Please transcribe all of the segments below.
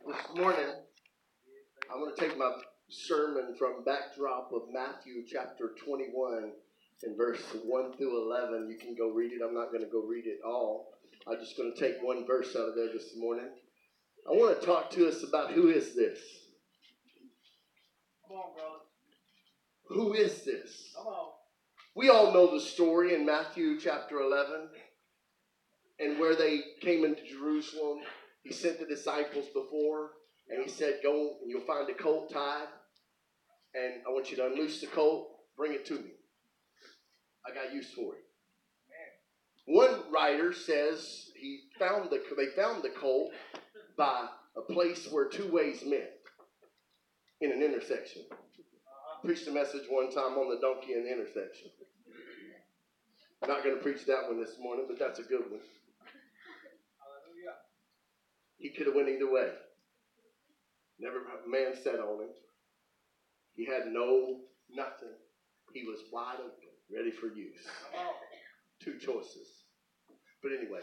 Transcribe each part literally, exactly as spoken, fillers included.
This morning, I'm going to take my sermon from backdrop of Matthew chapter twenty-one and verse one through eleven. You can go read it. I'm not going to go read it all. I'm just going to take one verse out of there this morning. I want to talk to us about who is this? Come on, brother. Who is this? Come on. We all know the story in Matthew chapter eleven, and where they came into Jerusalem. He sent the disciples before, and he said, go and you'll find a colt tied, and I want you to unloose the colt, bring it to me. I got use for it. Man. One writer says he found the they found the colt by a place where two ways met in an intersection. Uh-huh. Preached a message one time on the donkey in the intersection. I'm not going to preach that one this morning, but that's a good one. He could have went either way. Never a man sat on him. He had no nothing. He was wide open, ready for use. Two choices. But anyway.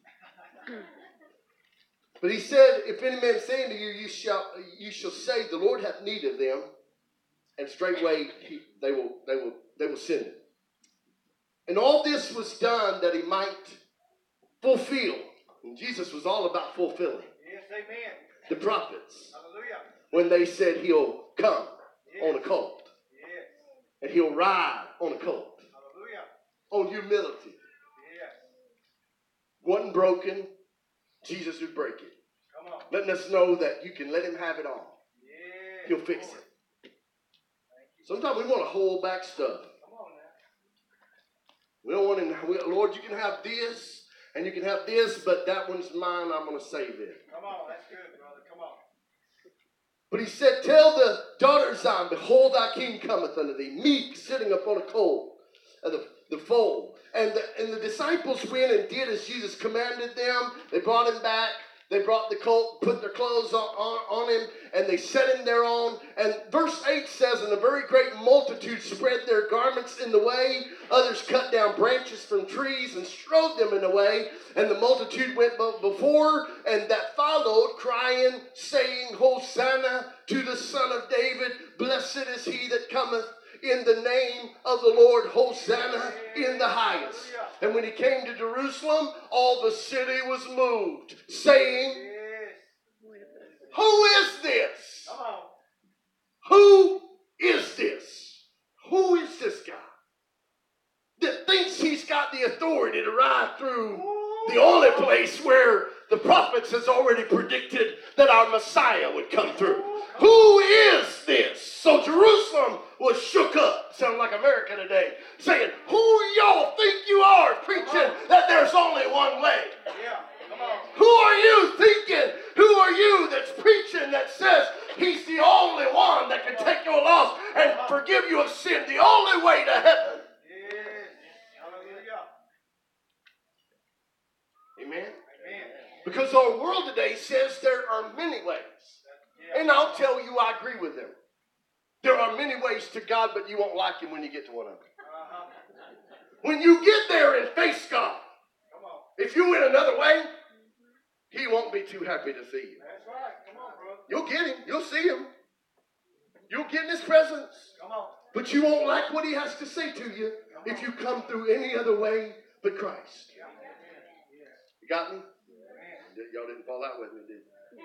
But he said, if any man say unto you, you shall you shall say, the Lord hath need of them, and straightway he, they will they will they will send it. And all this was done that he might fulfill. And Jesus was all about fulfilling. Yes, amen. The prophets. Hallelujah. When they said he'll come yes. on a colt. Yes. And he'll ride on a colt. Hallelujah. On humility. Yes. Wasn't broken. Jesus would break it. Come on. Letting us know that you can let him have it all. Yes. He'll fix it. Sometimes we want to hold back stuff. Come on now. We don't want to, we, Lord, you can have this. And you can have this, but that one's mine. I'm going to save it. Come on, that's good, brother. Come on. But he said, tell the daughter of Zion, behold, thy king cometh unto thee, meek, sitting upon a colt, uh, the, the foal. And the, and the disciples went and did as Jesus commanded them. They brought him back. They brought the colt, put their clothes on, on, on him, and they set him thereon. And verse eight says, and a very great multitude spread their garments in the way. Others cut down branches from trees and strode them in the way. And the multitude went before, and that followed, crying, saying, Hosanna to the Son of David. Blessed is he that cometh in the name of the Lord. Hosanna in the highest. And when he came to Jerusalem, all the city was moved, saying, who is this? Who is this? Who is this guy that thinks he's got the authority to ride through the only place where the prophets has already predicted that our Messiah would come through? Who is this? So Jerusalem was shook up, sound like America today, saying, who y'all think you are preaching that there's only one way? Yeah, come on. Who are you thinking? Who are you that's preaching that says he's the only one that can take your loss and forgive you of sin, the only way to heaven? Yes. Hallelujah. Amen? Amen. Because our world today says there are many ways. And I'll tell you, I agree with them. There are many ways to God, but you won't like him when you get to one of them. Uh-huh. When you get there and face God, come on. If you went another way, he won't be too happy to see you. That's right. Come on, bro. You'll get him. You'll see him. You'll get in his presence. Come on. But you won't like what he has to say to you if you come through any other way but Christ. Yeah. You got me? Yeah. Y'all didn't fall out with me, did you?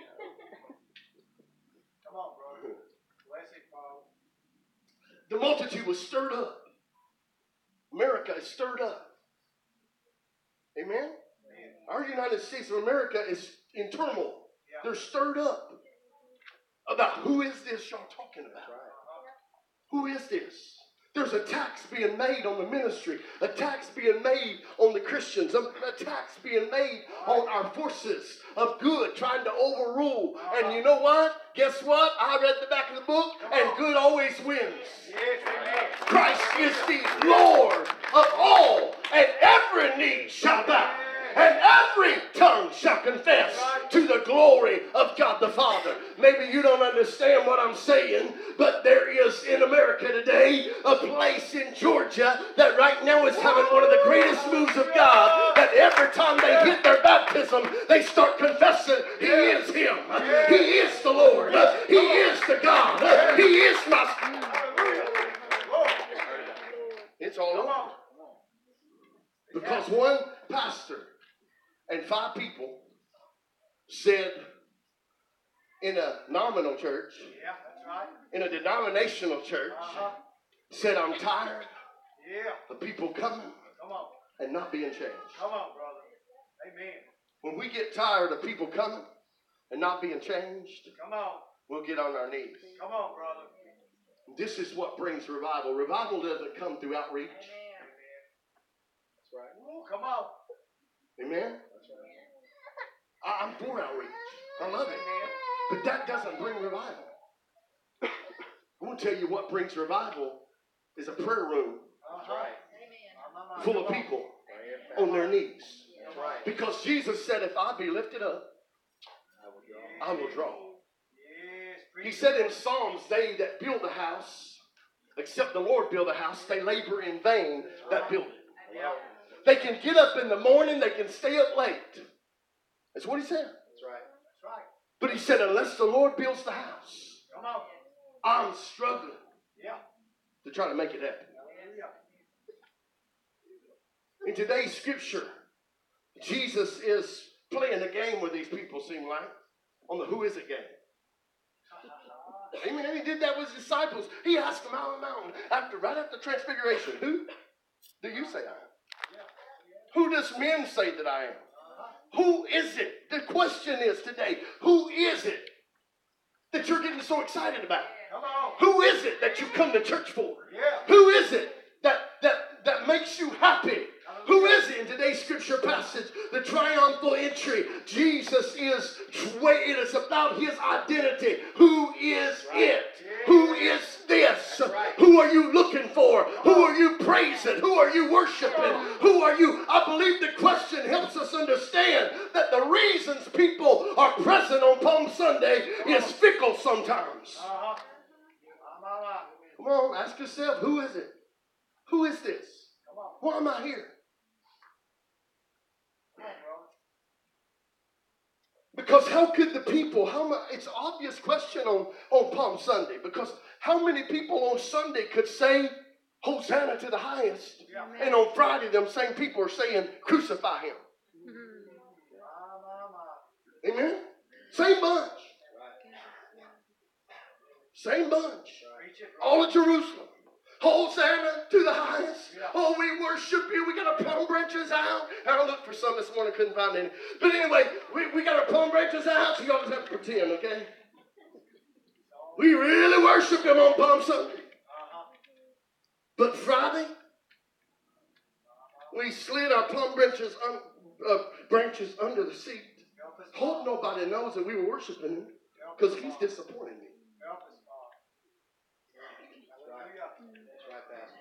Come on, brother. Bless it, Paul. The multitude was stirred up. America is stirred up. Amen? Amen. Our United States of America is in turmoil. Yeah. They're stirred up about who is this y'all talking about? Uh-huh. Who is this? There's attacks being made on the ministry, attacks being made on the Christians, attacks being made on our forces of good, trying to overrule. And you know what? Guess what? I read the back of the book, and good always wins. Yes, amen. Christ is the Lord of all, and every knee shall bow. And every tongue shall confess to the glory of God the Father. Maybe you don't understand what I'm saying, but there is in America today a place in Georgia that right now is having one of the greatest moves of God, that every time they hit their baptism, they start confessing, He is Him. He is the Lord. He is the God. He is my... It's all over. Because one pastor and five people said in a nominal church, Yeah, that's right. in a denominational church, Uh-huh. said, I'm tired Yeah. of people coming Come on. and not being changed. Come on, brother. Amen. When we get tired of people coming and not being changed, Come on. we'll get on our knees. Come on, brother. This is what brings revival. Revival doesn't come through outreach. That's right. Ooh, come on. Amen? I- I'm for outreach. I love it. But that doesn't bring revival. I want to tell you what brings revival is a prayer room That's right. full of people on their knees. That's right. Because Jesus said, if I be lifted up, I will draw. Yes. He said in Psalms, they that build a house, except the Lord build a house, they labor in vain that build it. Yeah. They can get up in the morning, they can stay up late. That's what he said. That's right. That's right. But he said, unless the Lord builds the house, Come on. I'm struggling Yeah. to try to make it happen. Hallelujah. In today's scripture, Jesus is playing a game with these people, seem like, on the who is it game. Amen. And he did that with his disciples. He asked them out on the mountain, after, right after transfiguration, who do you say I am? Who does men say that I am? Who is it? The question is today, who is it that you're getting so excited about? Come on. Who is it that you come to church for? Yeah. Who is it that, that, that makes you happy? Who is it in today's scripture passage? The triumphal entry. Jesus is, it is about his identity. Who is it? Who is this? Who are you looking for? Who are you praising? Who are you worshiping? Who are you? I believe the question helps us understand that the reasons people are present on Palm Sunday is fickle sometimes. Uh-huh. Mama. Come on, ask yourself, who is it? Who is this? Come on. Why am I here? Come on, brother. Because how could the people, how much, it's an obvious question on, on Palm Sunday, because how many people on Sunday could say, Hosanna to the highest, Yeah. and on Friday them same people are saying, crucify him. Mama. Amen? Same bunch. Same bunch. Preach it. All of Jerusalem. Hosanna to the highest. Oh, we worship you. We got our palm branches out. I looked for some this morning, couldn't find any. But anyway, we, we got our palm branches out, so you all just have to pretend, okay? We really worship him on Palm Sunday. Uh-huh. But Friday, we slid our palm branches, un, uh, branches under the seat. Help us, Hope Mom. nobody knows that we were worshiping him, Help because us, he's Mom. disappointing me. Help us, Mom. Hallelujah. That's right, Pastor.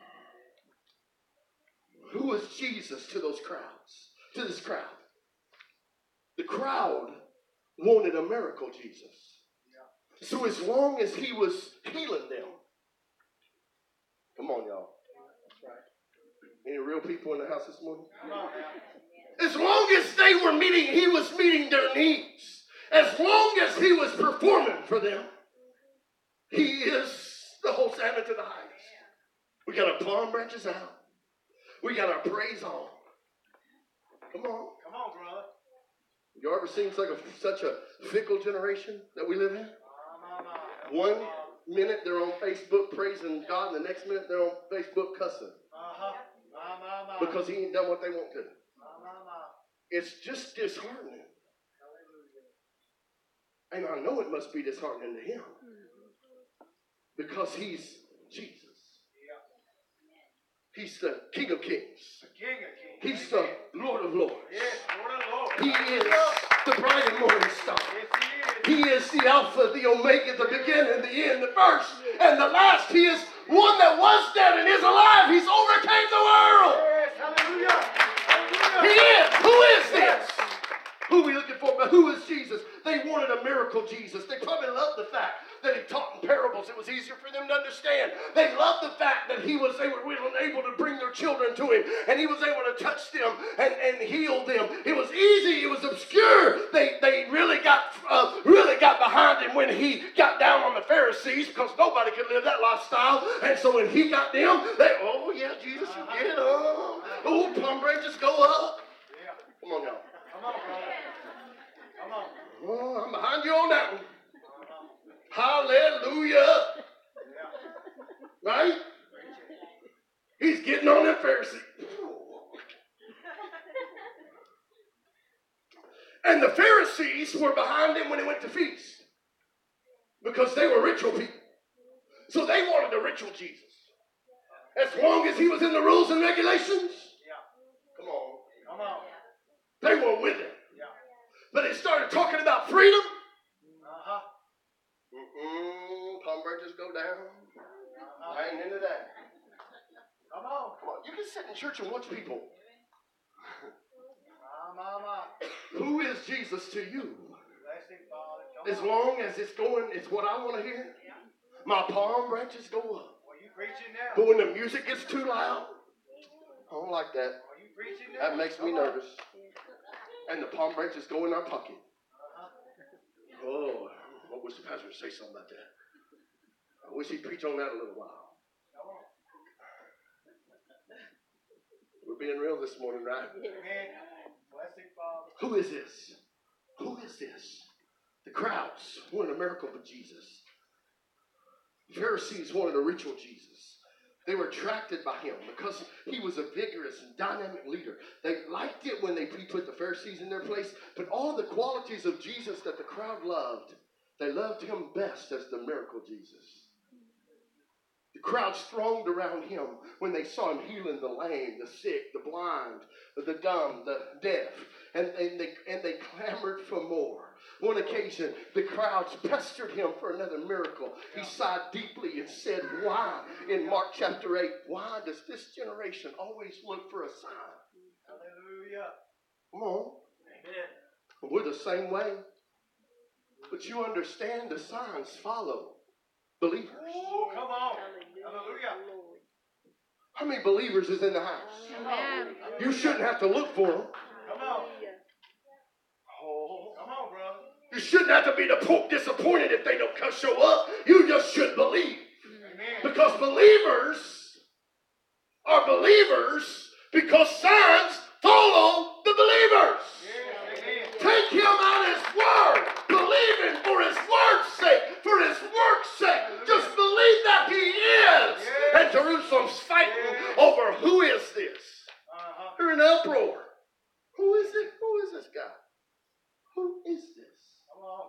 Who was Jesus to those crowds? To this crowd. The crowd wanted a miracle Jesus. Yeah. So as long as he was healing them. Come on, y'all. That's right. Any real people in the house this morning? Come on now. As long as they were meeting, he was meeting their needs. As long as he was performing for them, he is the Hosanna to the highest. We got our palm branches out. We got our praise on. Come on. Come on, brother. You ever seen such a, such a fickle generation that we live in? Mama. One minute they're on Facebook praising God, and the next minute they're on Facebook cussing Uh-huh. Mama. because he ain't done what they want to. Mama. It's just disheartening. Hallelujah. And I know it must be disheartening to him because he's Jesus. Yeah. He's the King of Kings. The King of Kings. He's the Lord of Lords. Yes, Lord of Lords. He is the bright and morning star. Yes, he is. He is the Alpha, the Omega, the beginning, the end, the first, and the last. He is one that was dead and is alive. He's overcame the world. Yes, hallelujah. Hallelujah. He is. Who is this? Who are we looking for? But who is Jesus? They wanted a miracle Jesus. They probably loved the fact that he taught in parables. It was easier for them to understand. They loved the fact that he was, they were able to bring their children to him, and he was able to touch them and, and heal them. It was easy. It was obscure. They they really got uh, really got behind him when he got down on the Pharisees, because nobody could live that lifestyle. And so when he got them, they, oh yeah, Jesus, you get up. Oh, plum branches go up. Come on, y'all. Come on, brother. Come on. Oh, I'm behind you on that one. Hallelujah. Right? He's getting on that Pharisee. And the Pharisees were behind him when he went to feast, because they were ritual people. So they wanted a ritual Jesus. As long as he was in the rules and regulations. Come on. Come on. They were with him. Yeah. But they started talking about freedom. Uh-huh. Mm-mm. Palm branches go down. Uh-huh. I ain't into that. Come on. Come on. You can sit in church and watch people. Mama. Who is Jesus to you? Blessing, Father. Come As on. long as it's going, it's what I want to hear. My palm branches go up. Well, you preaching now. But when the music gets too loud, I don't like that. Well, you preaching now. That makes me Come on. nervous. And the palm branches go in our pocket. Uh-huh. Oh, I wish the pastor would say something about that. I wish he'd preach on that a little while. Come on. We're being real this morning, right? Amen. Blessing, Father. Who is this? Who is this? The crowds wanted a miracle for Jesus. The Pharisees wanted a ritual Jesus. They were attracted by him because he was a vigorous and dynamic leader. They liked it when they he put the Pharisees in their place, but all the qualities of Jesus that the crowd loved, they loved him best as the miracle Jesus. The crowd thronged around him when they saw him healing the lame, the sick, the blind, the dumb, the deaf, and, and, they, and they clamored for more. One occasion, the crowds pestered him for another miracle. He sighed deeply and said, why? In Mark chapter eight, why does this generation always look for a sign? Hallelujah. Come on. Amen. We're the same way. But you understand the signs follow believers. Oh, come on. Hallelujah. How many believers is in the house? Amen. You shouldn't have to look for them. Come on. Oh. Come on, brother. You shouldn't have to be disappointed if they don't come show up. You just should believe. Amen. Because believers are believers because signs follow the believers. Yes, amen. Take him at his word. Believe him for his word's sake, for his work's sake. Just believe that he is. Yes. And Jerusalem's fighting Yes. over who is this. Uh-huh. They're in uproar. Who is it? Who is this guy? Who is this? Come on.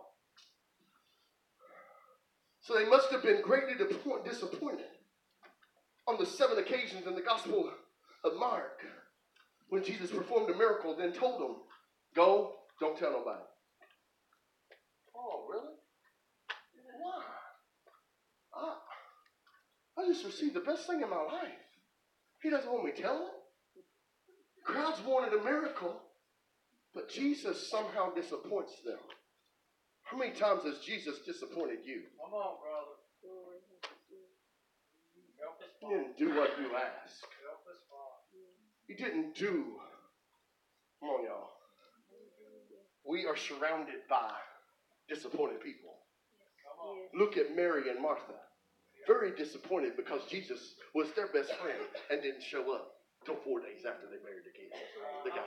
So they must have been greatly disappointed on the seven occasions in the Gospel of Mark when Jesus performed a miracle, then told them, go, don't tell nobody. Oh, really? Why? I, I just received the best thing in my life. He doesn't want me telling it. Crowds wanted a miracle, but Jesus somehow disappoints them. How many times has Jesus disappointed you? Come on, brother. Help us, He Father. didn't do what you asked. Help us, Father. He didn't do. Come on, y'all. We are surrounded by disappointed people. Come on. Look at Mary and Martha. Very disappointed because Jesus was their best friend and didn't show up until four days after they married the kid, the guy.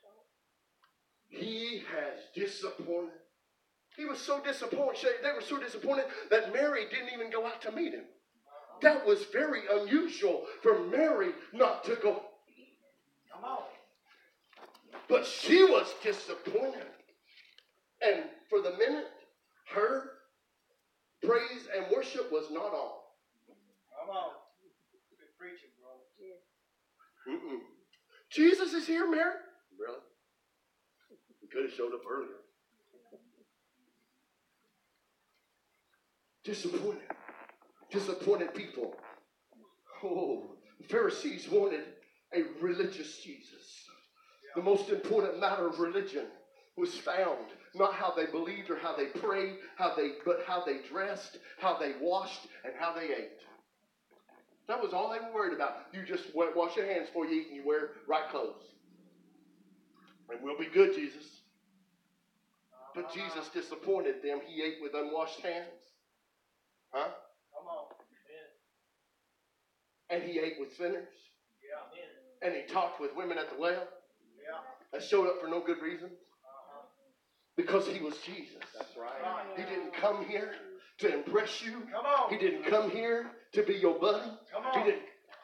He has disappointed. He was so disappointed. They were so disappointed that Mary didn't even go out to meet him. That was very unusual for Mary not to go. Come on. But she was disappointed. And for the minute, her praise and worship was not all. Come on. Good preaching, brother. Mm-mm. Jesus is here, Mary. Really? He could have showed up earlier. Disappointed. Disappointed people. Oh, Pharisees wanted a religious Jesus. The most important matter of religion was found not how they believed or how they prayed, how they, but how they dressed, how they washed, and how they ate. That was all they were worried about. You just wash your hands before you eat and you wear right clothes. And we'll be good, Jesus. But Jesus disappointed them. He ate with unwashed hands. Huh? Come on. And he ate with sinners. Yeah. And he talked with women at the well. Yeah. That showed up for no good reason. Uh-huh. Because he was Jesus. That's right. He didn't come here to impress you. Come on. He didn't come here to be your buddy. Come on. He didn't,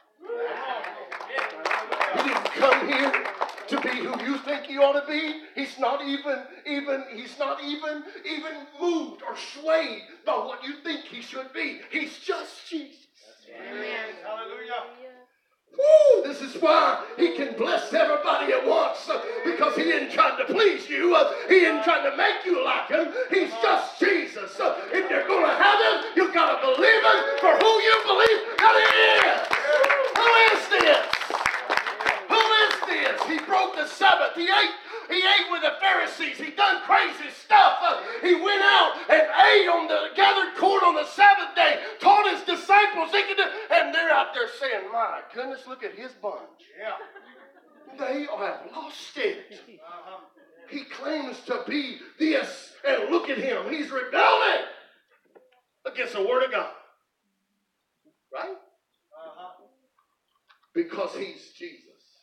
Come he didn't come here to be who you think you ought to be. He's not even, even, he's not even, even moved or swayed by what you think he should be. He's just Jesus. Amen. Hallelujah. Woo! This is why he can bless everybody at once, uh, because he isn't trying to please you. Uh, he isn't trying to make you like him. He's just Jesus. Uh, if you're going to have him, you've got to believe him for who you believe that he is. Who is this? Who is this? He broke the Sabbath. He ate. He ate with the Pharisees. He done crazy stuff. Uh, he went out and ate on the gathered court on the Sabbath day, taught his disciples. They could do, and they're out there saying, my goodness, look at his bunch. Yeah. They have lost it. Uh-huh. He claims to be this, and look at him. He's rebelling against the Word of God. Right? Uh-huh. Because he's Jesus.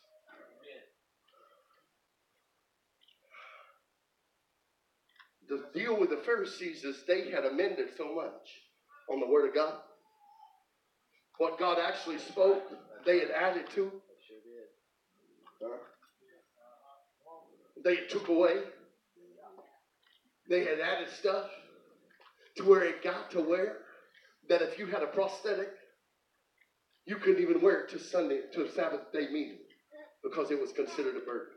The deal with the Pharisees is they had amended so much on the Word of God. What God actually spoke, they had added to. Huh? They took away. They had added stuff to where it got to where that if you had a prosthetic, you couldn't even wear it to Sunday, to a Sabbath day meeting, because it was considered a burden.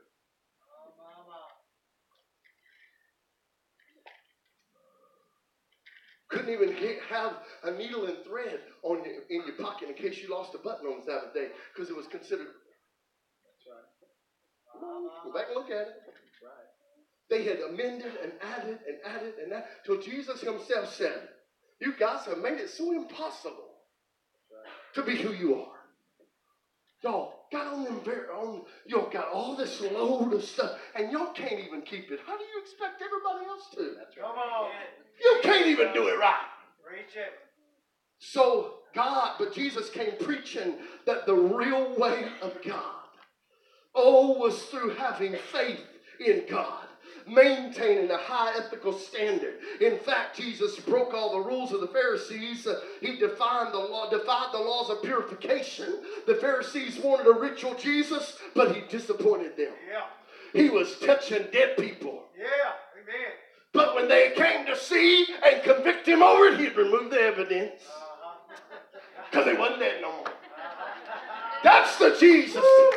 Couldn't even have a needle and thread on your, in your pocket in case you lost a button on the Sabbath day, because it was considered. That's right. Go back and look at it. That's right. They had amended and added and added and added till Jesus himself said, "You guys have made it so impossible to be who you are. Y'all got on them very on. Y'all got all this load of stuff, and y'all can't even keep it. How do you expect everybody else to? That's right. Come on. You can't even do it right." Preach it. So God, but Jesus came preaching that the real way of God, oh, was through having faith in God, maintaining a high ethical standard. In fact, Jesus broke all the rules of the Pharisees. Uh, he defined the law, defied the laws of purification. The Pharisees wanted a ritual Jesus, but he disappointed them. Yeah. He was touching dead people. Yeah. Amen. But when they came to see and convict him over it, he'd remove the evidence. Because he wasn't dead no more. That's the Jesus. Woo!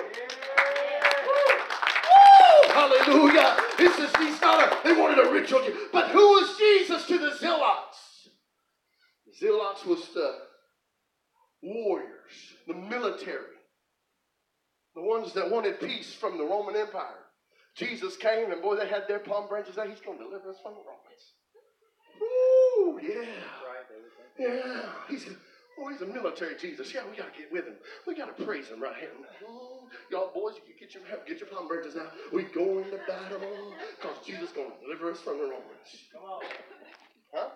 Hallelujah. This is, he's not a, they wanted a ritual. But who was Jesus to the Zealots? The Zealots was the warriors, the military, the ones that wanted peace from the Roman Empire. Jesus came, and boy, they had their palm branches out. He's going to deliver us from the Romans. Woo, yeah. Yeah. He's, oh, he's a military Jesus. Yeah, we got to get with him. We got to praise him right here. Oh, y'all boys, you get your, get your palm branches out. We go into battle because Jesus is going to deliver us from the Romans. Come on. Huh?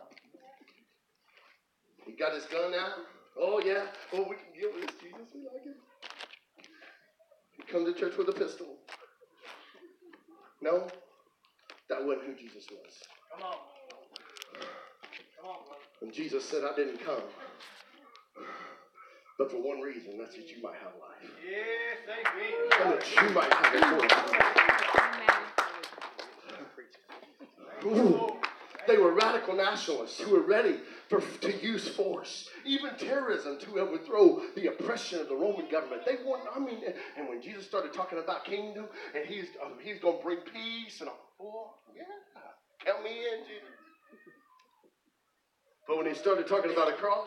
He got his gun out. Oh, yeah. Oh, we can get with this Jesus. We like him. He come to church with a pistol. No, that wasn't who Jesus was. Come on. Come on, brother. And Jesus said, I didn't come, but for one reason, that's that you might have life. Yes, amen. And that you might have it for Ooh. They were radical nationalists who were ready for, to use force, even terrorism, to overthrow the oppression of the Roman government. They want, I mean, and when Jesus started talking about kingdom, and he's uh, he's going to bring peace, and oh, yeah, count me in, Jesus. But when he started talking about a cross,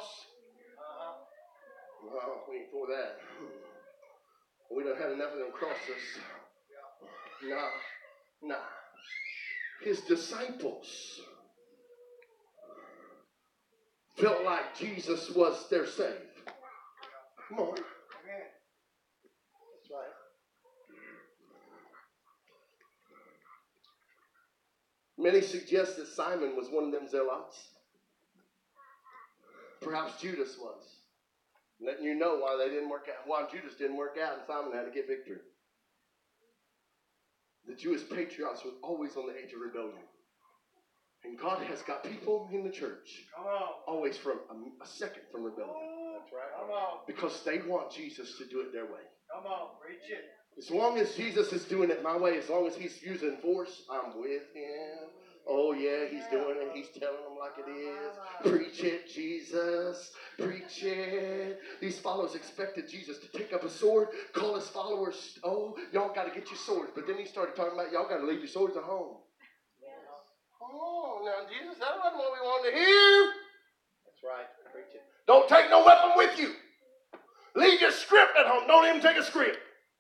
well, we ain't for that. We don't have enough of them crosses. Nah, nah. His disciples felt like Jesus was their Savior. Come on. That's right. Many suggest that Simon was one of them zealots. Perhaps Judas was. Letting you know why they didn't work out, why Judas didn't work out and Simon had to get victory. The Jewish patriarchs were always on the edge of rebellion. And God has got people in the church always from a, a second from rebellion. That's right. Come on. Because they want Jesus to do it their way. Come on, preach it. As long as Jesus is doing it my way, as long as he's using force, I'm with him. Oh, yeah, he's doing it. He's telling them like it is. Preach it, Jesus. Preach it. These followers expected Jesus to take up a sword, call his followers, oh, y'all got to get your swords. But then he started talking about y'all got to leave your swords at home. Oh, now, Jesus, that wasn't what we wanted to hear. That's right. Preach it. Don't take no weapon with you. Leave your script at home. Don't even take a script.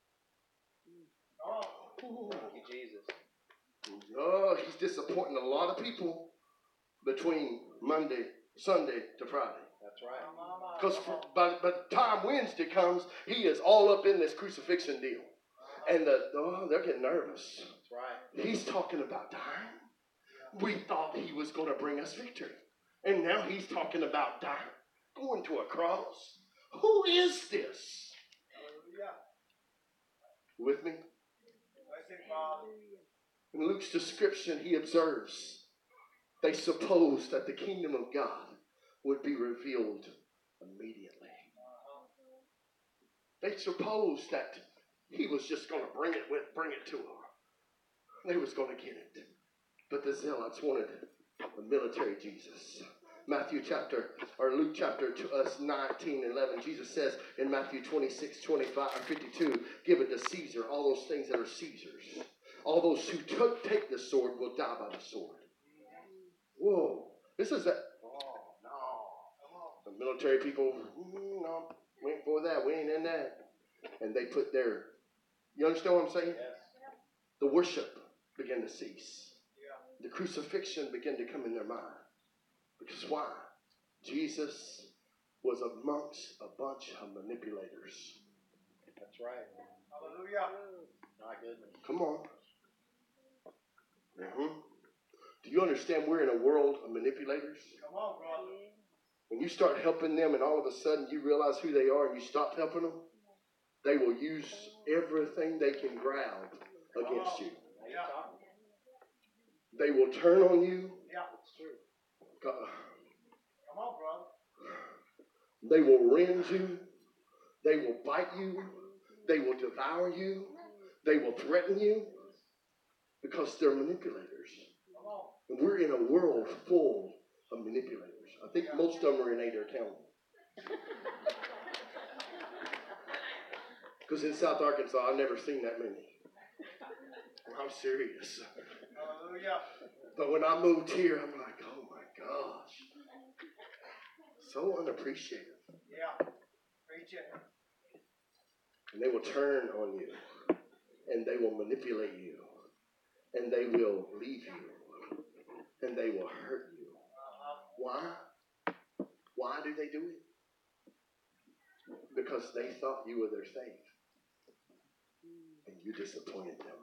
Oh, thank you, Jesus. Oh, he's disappointing a lot of people between Monday, Sunday to Friday. That's right. Because by, by the time Wednesday comes, he is all up in this crucifixion deal. And the, oh, they're getting nervous. That's right. He's talking about dying. We thought he was going to bring us victory. And now he's talking about dying, going to a cross. Who is this? With me? In Luke's description, he observes, they supposed that the kingdom of God would be revealed immediately. They supposed that he was just going to bring it with, bring it to her. They was going to get it. But the zealots wanted a military Jesus. Matthew chapter, or Luke chapter two, uh, nineteen, eleven, Jesus says in Matthew twenty-six, twenty-five, or fifty-two, give it to Caesar, all those things that are Caesar's. All those who took, take the sword will die by the sword. Whoa. This is that. Oh, no. The military people, mm, no, we ain't for that. We ain't in that. And they put their, you understand what I'm saying? Yes. The worship began to cease. Yeah. The crucifixion began to come in their mind. Because why? Jesus was amongst a bunch of manipulators. That's right. Hallelujah. My goodness. Come on. Mm-hmm. Do you understand we're in a world of manipulators? Come on, brother. When you start helping them and all of a sudden you realize who they are and you stop helping them, they will use everything they can grab against you. Yeah. They will turn on you. Yeah, it's true. God. Come on, brother. They will rend you. They will bite you. They will devour you. They will threaten you. Because they're manipulators. And we're in a world full of manipulators. I think most of them are in Adair County. Because in South Arkansas, I've never seen that many. I'm serious. Hallelujah. But when I moved here, I'm like, oh my gosh. So unappreciative. Yeah. Preach it. And they will turn on you. And they will manipulate you. And they will leave you. And they will hurt you. Why? Why do they do it? Because they thought you were their savior. And you disappointed them.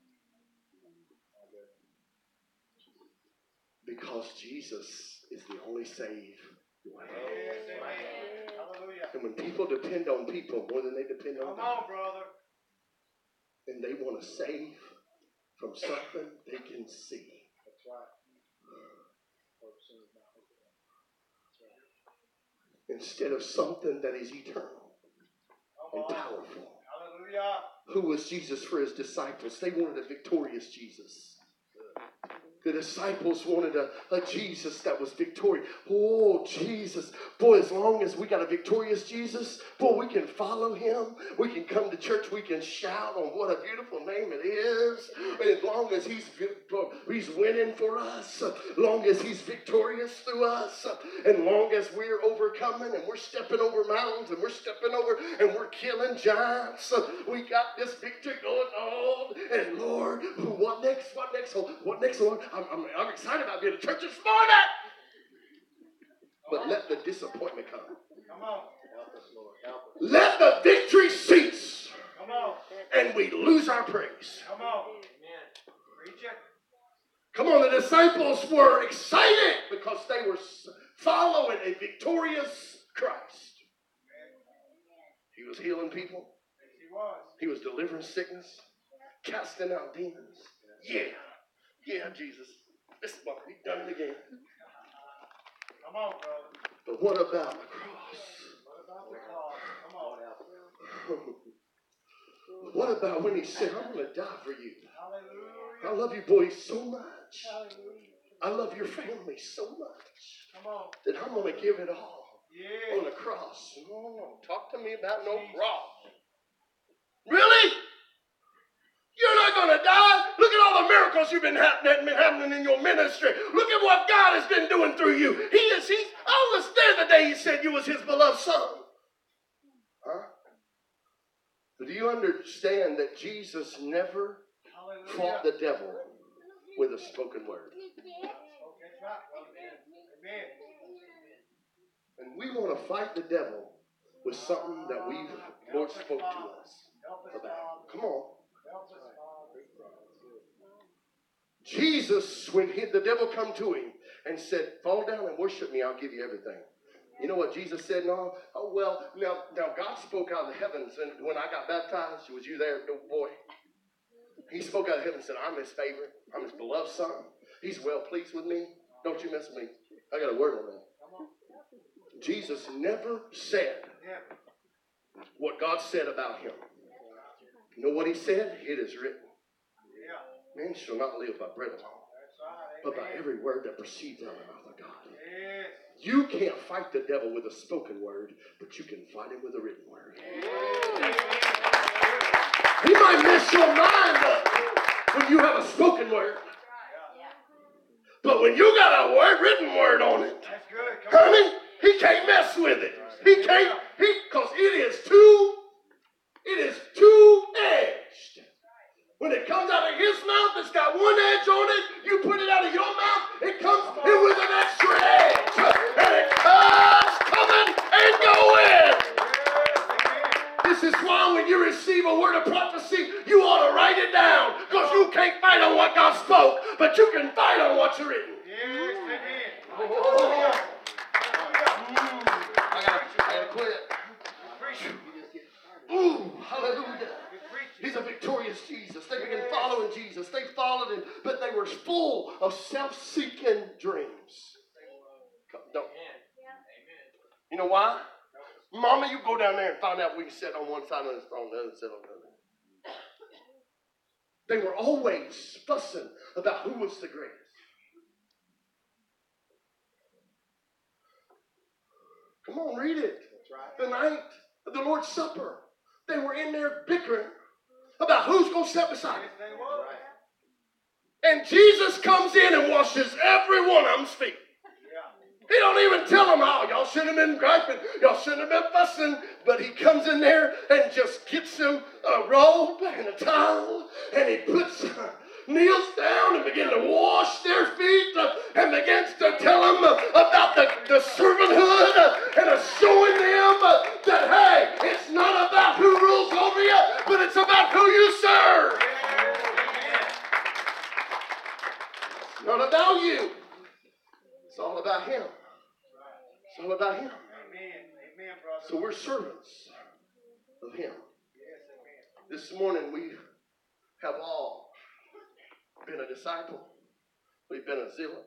Because Jesus is the only save you have. Hallelujah. And when people depend on people more than they depend on God. Come on, brother. And they want to save from something they can see. That's right. Instead of something that is eternal and powerful. Hallelujah. Who was Jesus for his disciples? They wanted a victorious Jesus. The disciples wanted a, a Jesus that was victorious. Oh, Jesus. Boy, as long as we got a victorious Jesus, boy, we can follow him. We can come to church. We can shout on what a beautiful name it is. As long as he's, he's winning for us. As long as he's victorious through us. And long as we're overcoming and we're stepping over mountains and we're stepping over and we're killing giants. We got this victory going on. And Lord, what next? What next? What next, Lord? I'm, I'm, I'm excited about being at church this morning. But let the disappointment come. Come on. Help us, Lord. Help us. Let the victory cease. Come on. And we lose our praise. Come on. Amen. Preach it. Come on, the disciples were excited because they were following a victorious Christ. He was healing people. Yes, he was. He was delivering sickness, casting out demons. Yeah. Yeah, Jesus. This one, we've done it again. Come on, brother. But what about the cross? What about the cross? Come on. What about when he said, I'm going to die for you? Hallelujah. I love you boys so much. Hallelujah. I love your family so much. Come on. That I'm going to give it all Yeah. on the cross. No, talk to me about no cross. Really? You're not going to die? Look at all the miracles you've been happening, happening in your ministry. Look at what God has been doing through you. He is, he, I was there the day he said you was his beloved son. Huh? But do you understand that Jesus never Hallelujah. fought the devil with a spoken word? Okay, right. Amen. And we want to fight the devil with something that we, Lord, spoke to us about. Come on. Jesus, when he, the devil come to him and said, fall down and worship me, I'll give you everything. You know what Jesus said? No, oh, well, now, now God spoke out of the heavens, and when I got baptized, was you there, little boy? He spoke out of heaven and said, I'm his favorite. I'm his beloved son. He's well pleased with me. Don't you mess with me. I got a word on that. Jesus never said what God said about him. You know what he said? It is written. Man shall not live by bread alone, but by every word that proceeds out of the mouth of God. You can't fight the devil with a spoken word, but you can fight him with a written word. He might mess your mind up when you have a spoken word. But when you got a word, written word on it, honey, he can't mess with it. He can't, he, because it is too, it is two-edged. When it comes out of his mouth, it's got one edge on it. You put it out of your mouth, it comes in with an extra edge. And it comes coming and going. This is why when you receive a word of prophecy, you ought to write it down. Because you can't fight on what God spoke, but you can fight on what's written. Yes, amen. Oh. I gotta, I gotta quit. Ooh, hallelujah. He's a victorious Jesus. They began following Jesus. They followed him, but they were full of self-seeking dreams. Don't. You know why? Mama, you go down there and find out we can sit on one side of the throne, the other sit on the other. They were always fussing about who was the greatest. Come on, read it. The night of the Lord's Supper, they were in there bickering about who's going to step beside him. And Jesus comes in and washes every one of them's feet. He don't even tell them, oh, y'all shouldn't have been griping. Y'all shouldn't have been fussing. But he comes in there and just gets them a robe and a towel. And he puts, uh, kneels down and begins to wash their feet uh, and begins to tell them uh, about the, the servanthood uh, and uh, showing them uh, that, hey, it's not about who rules over you, but it's about who you serve. It's not about you. It's all about him. It's all about him. Amen. Amen, brother. So we're servants of him. Yes, amen. This morning we have all been a disciple. We've been a zealot.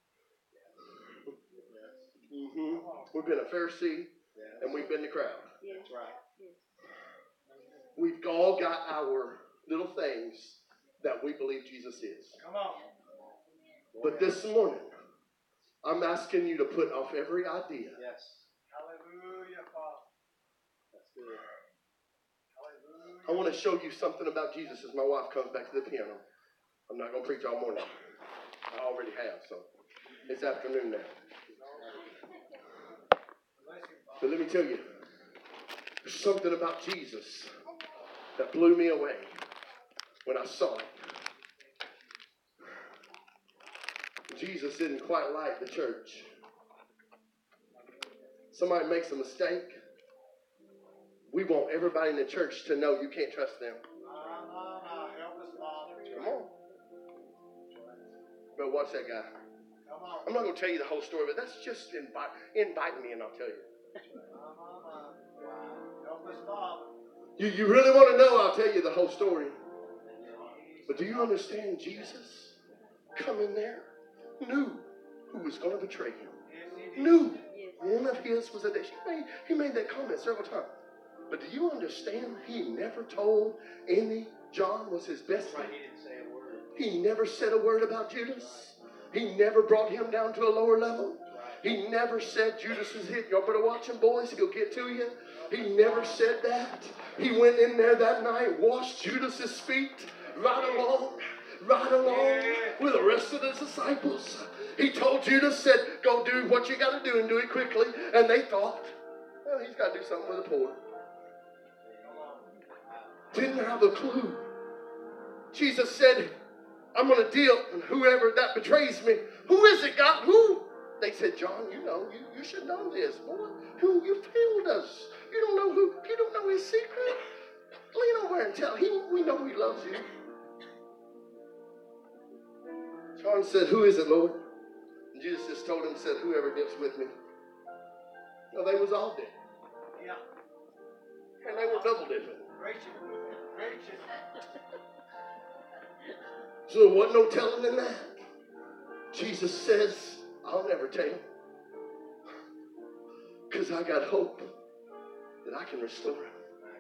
Mm-hmm. We've been a Pharisee, and we've been the crowd. That's right. We've all got our little things that we believe Jesus is. Come on. But this morning, I'm asking you to put off every idea. Yes. Hallelujah, Father. That's good. Hallelujah. I want to show you something about Jesus as my wife comes back to the piano. I'm not going to preach all morning. I already have, so it's afternoon now. But let me tell you, there's something about Jesus that blew me away when I saw it. Jesus didn't quite like the church. Somebody makes a mistake, we want everybody in the church to know you can't trust them. Come on. But watch that guy. I'm not going to tell you the whole story, but that's just invite, invite me and I'll tell you. You, you really want to know, I'll tell you the whole story. But do you understand Jesus coming there knew who was going to betray him? Knew one of his was a day. He made, he made that comment several times. But do you understand he never told any John was his best friend? He never said a word about Judas. He never brought him down to a lower level. He never said Judas is hit. Y'all better watch him, boys. He'll get to you. He never said that. He went in there that night, washed Judas's feet right along, right along with the rest of the disciples. He told Judas, said, go do what you got to do and do it quickly. And they thought, well, he's got to do something with the poor. Didn't have a clue. Jesus said, I'm going to deal with whoever that betrays me. Who is it, God? Who? They said, John, you know, you, you should know this. Boy, who you failed us. You don't know who, you don't know his secret. Lean over and tell him. We know he loves you. John said, who is it, Lord? And Jesus just told him, said, whoever gets with me. No, they was all dead. Yeah. And they were double dipping. Gracious. Gracious. So there wasn't no telling them that. Jesus says, I'll never tell. Because I got hope that I can restore him.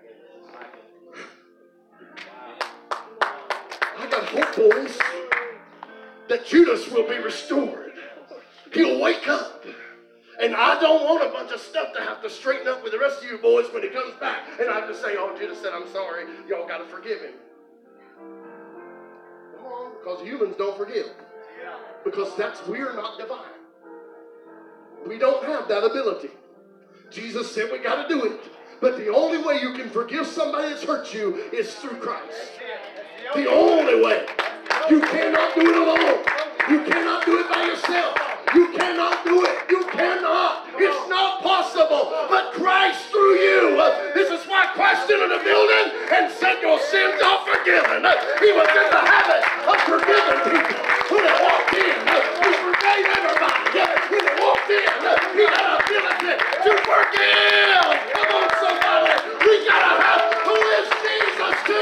I got hope, boys, that Judas will be restored. He'll wake up. And I don't want a bunch of stuff to have to straighten up with the rest of you boys when he comes back. And I have to say, oh, Judas said, I'm sorry. Y'all got to forgive him. Come on, because humans don't forgive. Because that's, we're not divine. We don't have that ability. Jesus said we got to do it. But the only way you can forgive somebody that's hurt you is through Christ. The only way. You cannot do it alone. You cannot do it by yourself. You cannot do it. You cannot. It's not possible. But Christ through you. This is why Christ entered the building and said your sins are forgiven. He was in the habit of forgiving people. When he walked in, he forgave everybody. When he walked in, he had ability to forgive. Come on, somebody. We got to have who is Jesus to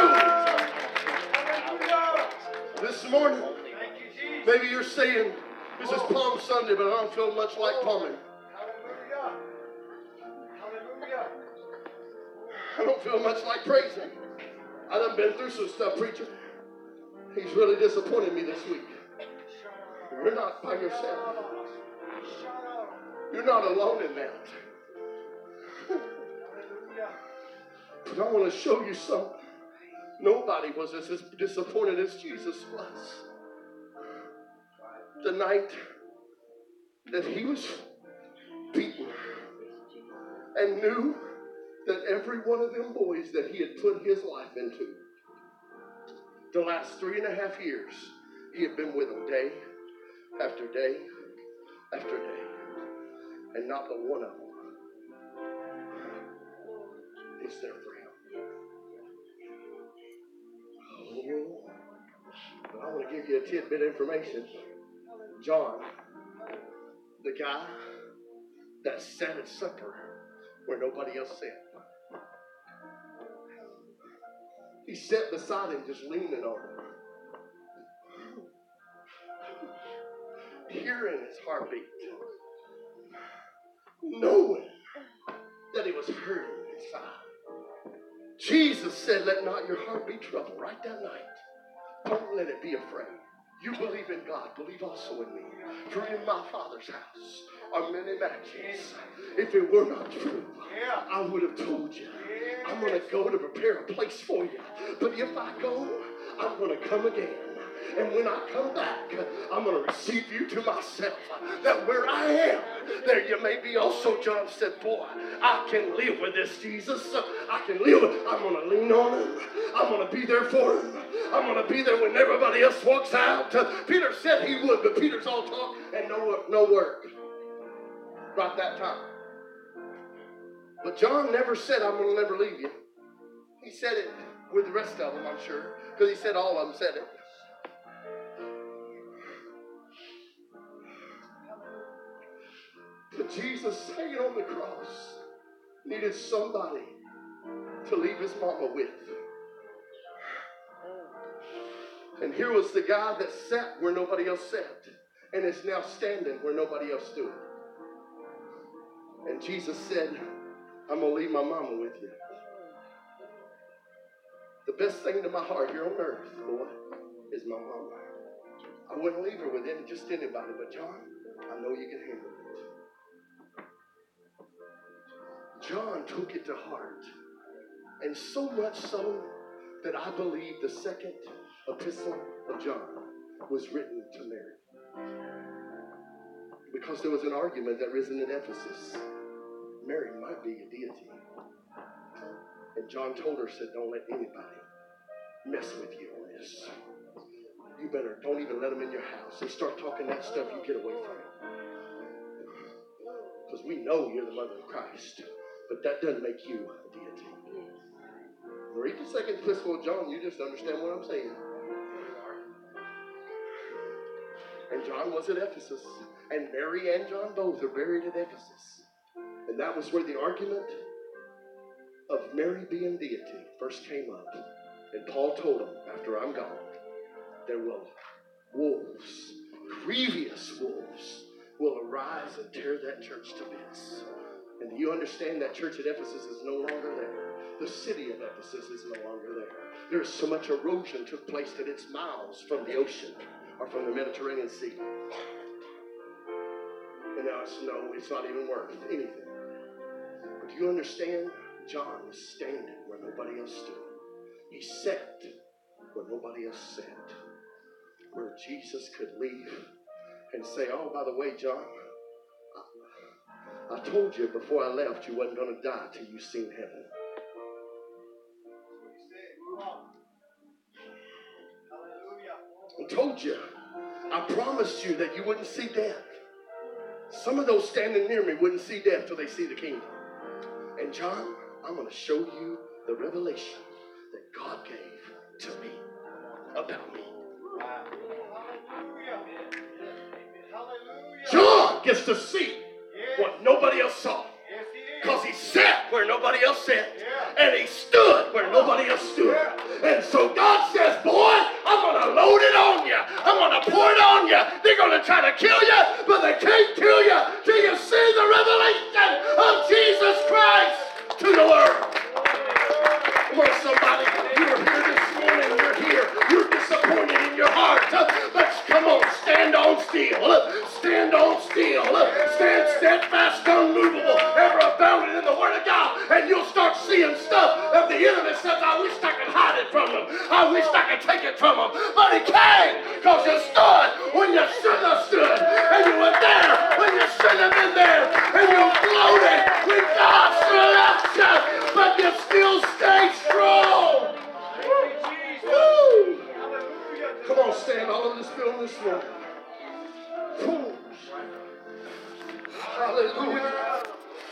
you. This morning, maybe you're saying, this is Palm Sunday, but I don't feel much like palming. Hallelujah. Hallelujah. I don't feel much like praising. I done been through some stuff, preacher. He's really disappointed me this week. You're not by yourself. You're not alone in that. But I want to show you something. Nobody was as disappointed as Jesus was. The night that he was beaten and knew that every one of them boys that he had put his life into, the last three and a half years, he had been with them day after day after day. And not the one of them is there for him. Oh, but I want to give you a tidbit of information. John, the guy that sat at supper where nobody else sat. He sat beside him just leaning on him. Hearing his heartbeat. Knowing that he was hurting inside. Jesus said, let not your heart be troubled. Right that night. Don't let it be afraid. You believe in God, believe also in me. For in my Father's house are many mansions. If it were not true, I would have told you. I'm going to go to prepare a place for you. But if I go, I'm going to come again. And when I come back, I'm going to receive you to myself. That where I am, there you may be also. John said, boy, I can live with this Jesus. I can live with I'm going to lean on him. I'm going to be there for him. I'm going to be there when everybody else walks out. Peter said he would, but Peter's all talk and no, no work. Right that time. But John never said, I'm going to never leave you. He said it with the rest of them, I'm sure, because he said all of them said it. But Jesus, hanging on the cross, needed somebody to leave his mama with. And here was the guy that sat where nobody else sat, and is now standing where nobody else stood. And Jesus said, I'm going to leave my mama with you. The best thing to my heart here on earth, boy, is my mama. I wouldn't leave her with any, just anybody, but John, I know you can handle it. John took it to heart. And so much so that I believe the second epistle of John was written to Mary. Because there was an argument that risen in Ephesus. Mary might be a deity. And John told her, said, don't let anybody mess with you on this. You better, don't even let them in your house. They start talking that stuff, you get away from it. Because we know you're the mother of Christ. But that doesn't make you a deity. Read the second epistle of John, you just understand what I'm saying. And John was at Ephesus. And Mary and John both are buried at Ephesus. And that was where the argument of Mary being deity first came up. And Paul told them, after I'm gone, there will wolves, grievous wolves, will arise and tear that church to bits. And do you understand that church at Ephesus is no longer there? The city of Ephesus is no longer there. There's so much erosion took place that it's miles from the ocean or from the Mediterranean Sea. And now it's no, it's not even worth anything. But do you understand? John was standing where nobody else stood. He sat where nobody else sat. Where Jesus could leave and say, oh, by the way, John, I, I told you before I left you wasn't going to die till you seen heaven. I told you, I promised you that you wouldn't see death. Some of those standing near me wouldn't see death till they see the kingdom. And John, I'm going to show you the revelation that God gave to me about me. John gets to see what nobody else saw. Because he sat where nobody else sat. And he stood where nobody else stood. And so God says, boy, I'm going to load it on you. I'm going to pour it on you. They're going to try to kill you, but they can't kill you till you see the revelation of Jesus Christ to the world. Come on, somebody. You're here this morning. You're here. You're disappointed in your heart. But come on, stand on still. Stand on still. Stand steadfast, unmovable, ever abounding in the Word of God. And you'll start seeing stuff that the enemy says, I wish I could hide it from him. I wish I could take it from him. But he can't, because you stood when you shouldn't have stood. And you were there when you shouldn't have been there. And you floated when God should have left you. But you still stayed strong. Woo! Come on, stand all over this building this morning. Hallelujah.